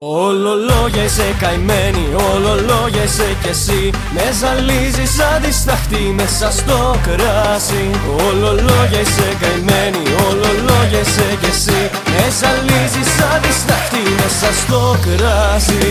Ολολόγια είσαι καημένη, ολολόγια είσαι κι εσύ. Με ζαλίζεις σαν τη στάχτη μέσα στο κράσι. Ολολόγια είσαι καημένη, ολολόγια είσαι κι εσύ. Με ζαλίζεις σαν τη στάχτη μέσα στο κράσι.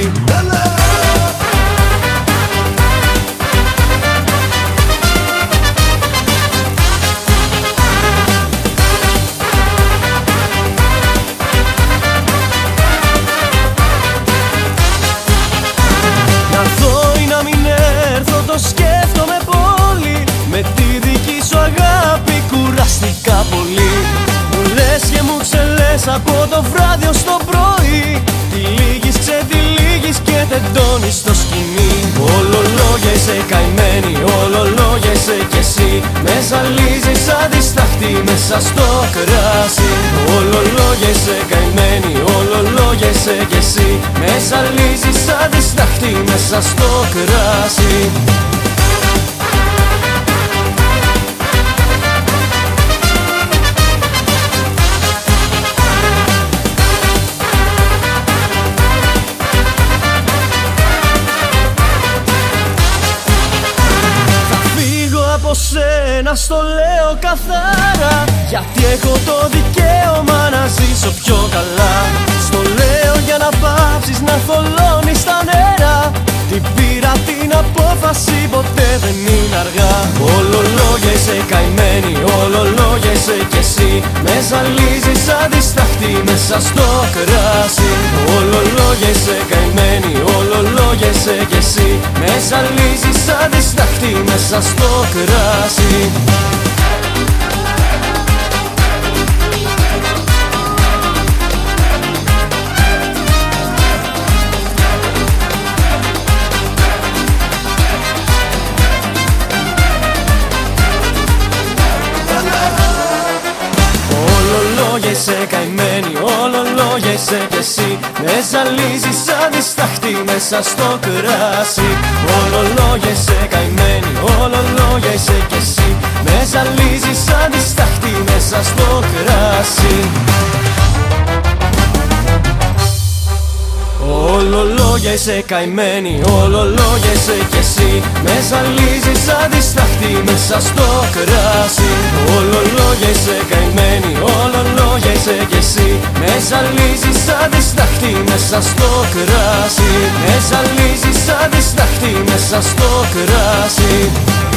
Το σκέφτομαι πολύ. Με τη δική σου αγάπη κουραστικά πολύ. Μου λες και μου ξελες από το βράδυ ως το πρωί. Τυλίγεις, ξετυλίγεις και τεντώνεις στο σκηνή. Ολολόγια είσαι καημένη, ολολόγια είσαι κι εσύ. Με ζαλίζεις σαν τη στάχτη μέσα στο κράσι. Ολολόγια είσαι καημένη, ολολόγια είσαι κι εσύ. Με ζαλίζεις σαν τη στάχτη μέσα στο κράσι. Σένα στο λέω καθαρά, γιατί έχω το δικαίωμα να ζήσω πιο καλά. Στο λέω για να πάψεις να θολώνεις τα νερά. Την πήρα την απόφαση, ποτέ δεν είναι αργά. Ολολόγια είσαι καημένη, ολολόγια είσαι κι εσύ. Με ζαλίζεις σαν τη στάχτη μέσα στο κράσι. Ολολόγια είσαι καημένη, ολολόγια είσαι κι εσύ. Με ζαλίζεις σαν τη στάχτη μέσα στο κράσι. Ολολόγια είσαι καημένη, ολολόγια είσαι κι εσύ. Με ζαλίζεις σαν τη στάχτη μέσα στο κράσι. Ολολόγια είσαι καημένη, ολολόγια είσαι κι εσύ. Με ζαλίζεις σαν τη στάχτη μέσα στο κράσι. Ολολόγια είσαι καημένη, ολολόγια είσαι κι εσύ. Με ζαλίζεις σαν τη στάχτη μέσα στο κράσι. Ολολόγια είσαι καημένη, ολολόγια είσαι κι εσύ. Με ζαλίζεις σαν τη στάχτη μέσα στο κράσι. Με ζαλίζεις σαν τη στάχτη μέσα στο κράσι.